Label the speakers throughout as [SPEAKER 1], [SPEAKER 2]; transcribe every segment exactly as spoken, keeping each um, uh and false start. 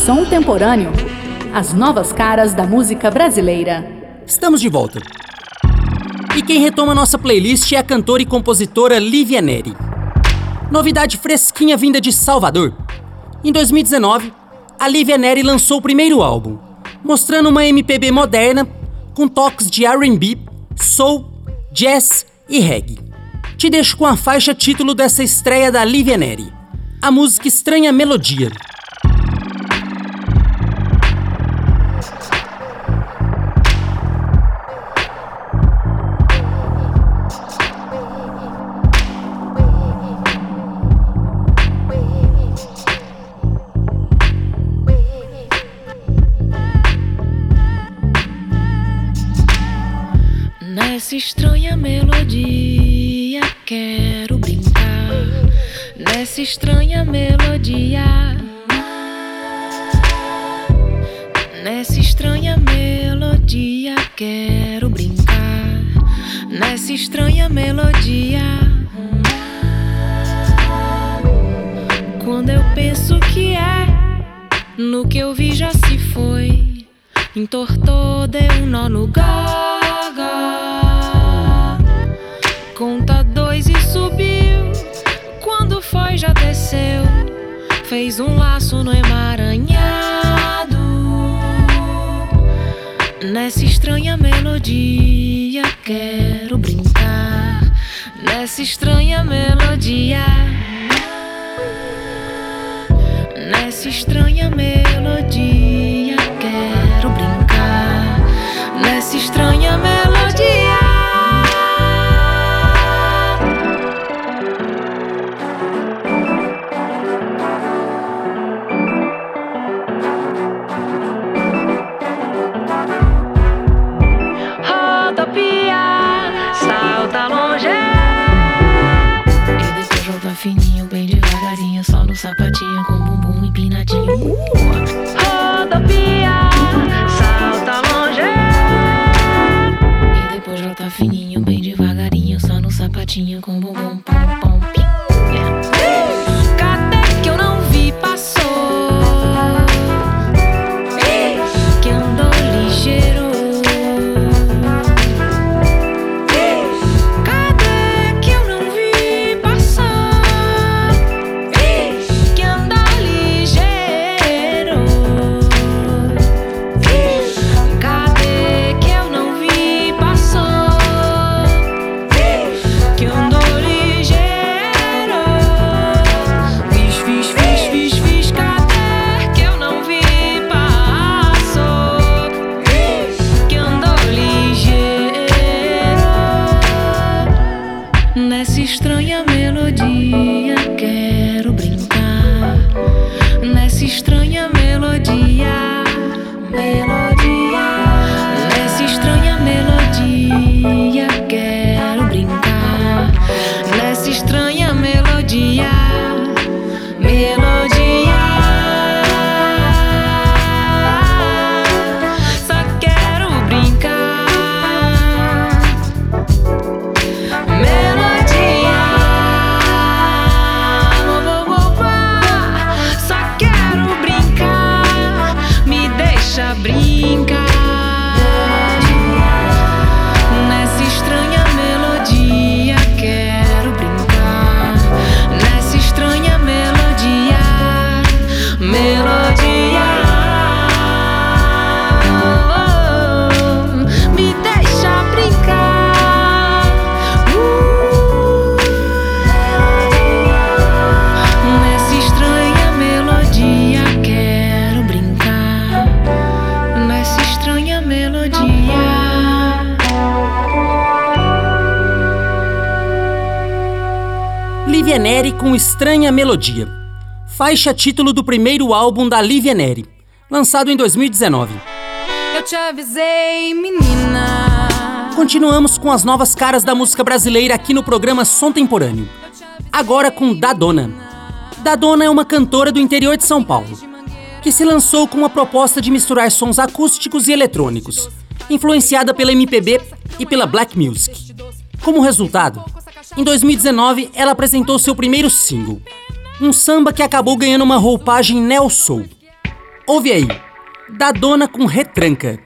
[SPEAKER 1] Som Temporâneo. As novas caras da música brasileira.
[SPEAKER 2] Estamos de volta. E quem retoma nossa playlist é a cantora e compositora Lívia Neri. Novidade fresquinha vinda de Salvador. Em dois mil e dezenove, a Lívia Neri lançou o primeiro álbum, mostrando uma M P B moderna com toques de R and B, soul, jazz e reggae. Te deixo com a faixa título dessa estreia da Lívia Neri, a música Estranha Melodia.
[SPEAKER 3] Nessa estranha melodia quero brincar. Nessa estranha melodia. Nessa estranha melodia quero brincar. Nessa estranha melodia. Quando eu penso que é, no que eu vi já se foi. Entortou, deu um nó no gaga. Conta dois e subiu. Quando foi já desceu. Fez um laço no emaranhado. Nessa estranha melodia quero brincar. Nessa estranha melodia. Nessa estranha melodia quero brincar. Nessa estranha melodia. Rodopia, salta longe. E depois volta fininho, bem devagarinho, só no sapatinho com bumbum empinadinho. Rodopia, salta longe. E depois volta fininho, bem devagarinho, só no sapatinho com bumbum pom pom pim. Cadê que eu não vi passou? Que andou ligeiro. Cadê que eu não vi passar? Que andou ligeiro. Cadê que eu não vi passar? Que andou ligeiro. Fiz, fiz, fiz, fiz, fiz. Cadê que eu não vi passar? Que andou ligeiro. Nessa estranha melodia quero brincar. Nessa estranha melodia. Melodia. Nessa estranha melodia quero brincar. Nessa estranha melodia. Melodia. Só quero brincar. Melodia. Oh, oh, oh, oh. Só quero brincar. Me deixa brincar. Nessa estranha melodia quero brincar. Nessa estranha melodia. Melodia. Oh, me deixa brincar. Uh, Nessa estranha melodia quero brincar. Nessa estranha melodia.
[SPEAKER 2] Lívia Neri com Estranha Melodia, faixa título do primeiro álbum da Lívia Neri, lançado em dois mil e dezenove.
[SPEAKER 3] Eu te avisei, menina.
[SPEAKER 2] Continuamos com as novas caras da música brasileira aqui no programa Som Temporâneo. Agora com Dadona. Dadona é uma cantora do interior de São Paulo, que se lançou com uma proposta de misturar sons acústicos e eletrônicos, influenciada pela M P B e pela Black Music. Como resultado, em dois mil e dezenove ela apresentou seu primeiro single, um samba que acabou ganhando uma roupagem neo-soul. Ouve aí, Dadona com Retranca.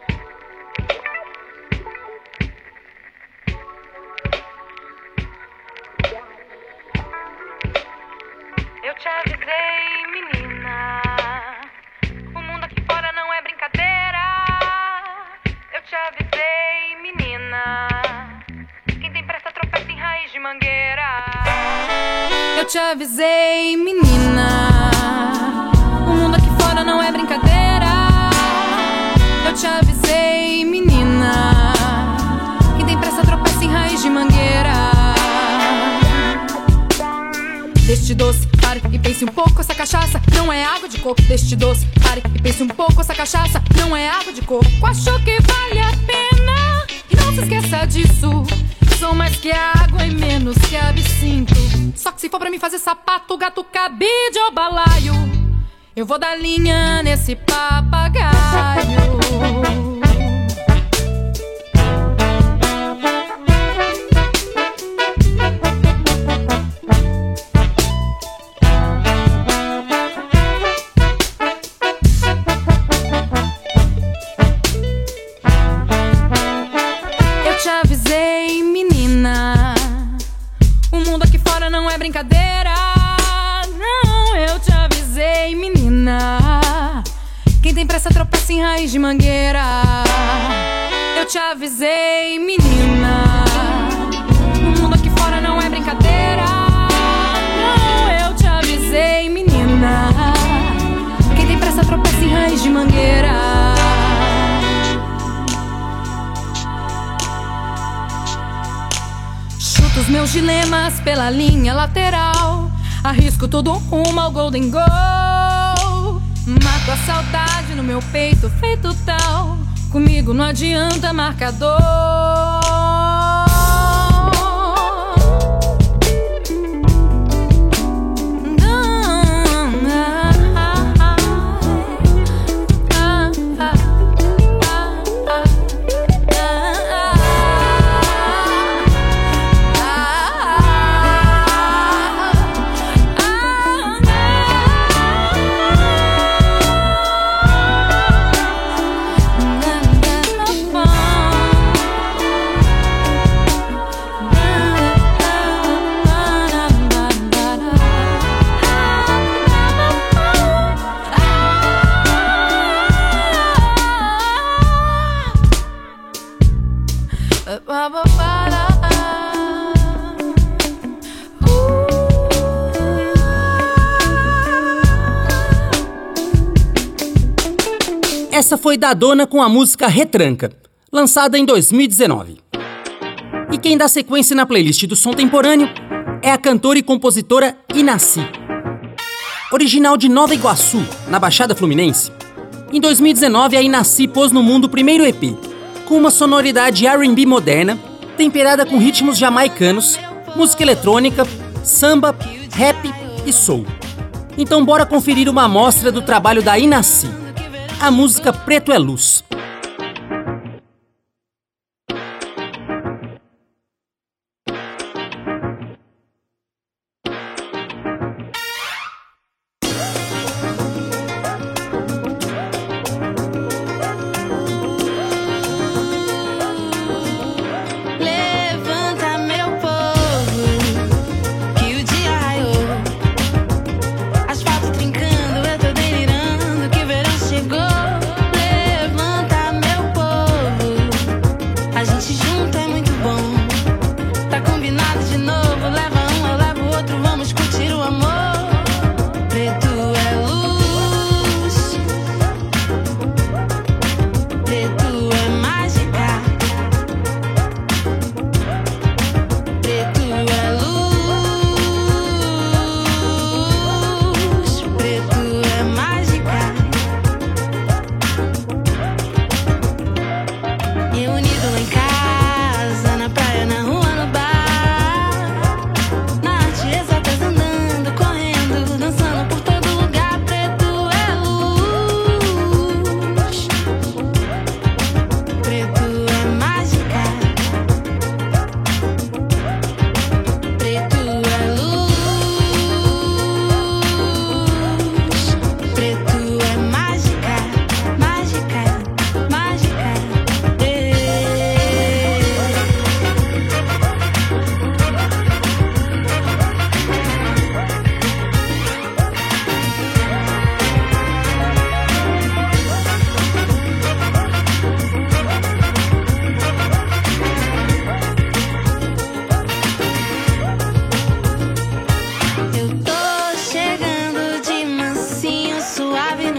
[SPEAKER 3] Eu te avisei, menina, o mundo aqui fora não é brincadeira. Eu te avisei, menina, quem tem pressa tropeça em raiz de mangueira. Eu te avisei, menina, o mundo aqui fora não é brincadeira. Eu te avisei, menina, quem tem pressa tropeça em raiz de mangueira. Deste doce, pare e pense um pouco, essa cachaça não é água de coco. Deste doce, pare e pense um pouco, essa cachaça não é água de coco. Achou que vale a pena? E não se esqueça disso, sou mais que água e menos que absinto. Só que se for pra mim fazer sapato, gato, cabide ou balaio, eu vou dar linha nesse papagaio. Eu te avisei, menina, o mundo aqui fora não é brincadeira. Não, eu te avisei, menina, quem tem pressa tropeça em raiz de mangueira. Eu te avisei, menina, o mundo aqui fora não é brincadeira. Não, eu te avisei, menina, quem tem pressa tropeça em raiz de mangueira. Os meus dilemas pela linha lateral, arrisco tudo rumo ao Golden Goal. Mato a saudade no meu peito, feito tal, comigo não adianta marcador.
[SPEAKER 2] Essa foi Dadona com a música Retranca, lançada em dois mil e dezenove. E quem dá sequência na playlist do Som Temporâneo é a cantora e compositora Inacy. Original de Nova Iguaçu, na Baixada Fluminense, em dois mil e dezenove a Inacy pôs no mundo o primeiro E P, com uma sonoridade R and B moderna, temperada com ritmos jamaicanos, música eletrônica, samba, rap e soul. Então bora conferir uma amostra do trabalho da Inacy. A música Preto é Luz.
[SPEAKER 3] Asfalto trincando, eu tô delirando que o verão chegou. Levanta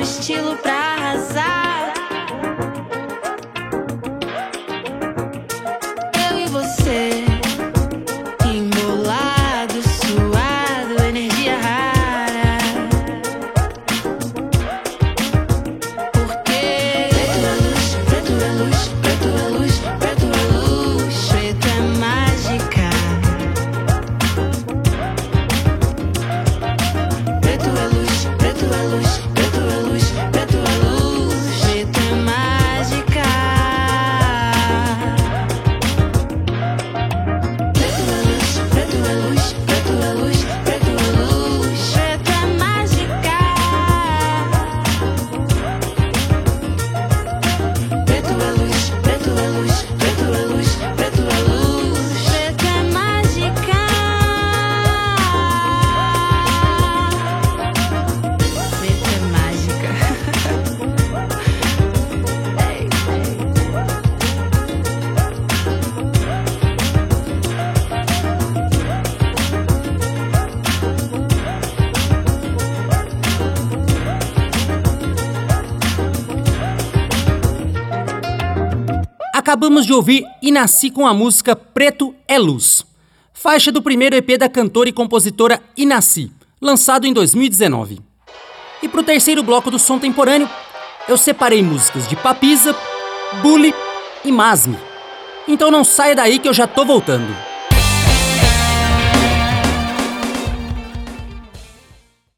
[SPEAKER 4] estilo pra arrasar. Eu e você, embolado, suado, energia rara. Porque preto é luz, preto é luz, preto é luz, preto é luz, preto é mágica. Preto é luz, preto é luz, preto é luz, preto é luz, preto é mágica. Preto é luz, preto é luz, preto é luz, preto é luz, preto é mágica. Preto é luz, preto é luz, preto é luz, preto é luz, preto é mágica. Preto é mágica. Ei, ei.
[SPEAKER 2] Acabamos de ouvir E Nasci com a música Preto é Luz, faixa do primeiro E P da cantora e compositora E Nasci, lançado em dois mil e dezenove. E pro terceiro bloco do Som Temporâneo, eu separei músicas de Papisa, Bully e Masmi. Então não saia daí que eu já tô voltando.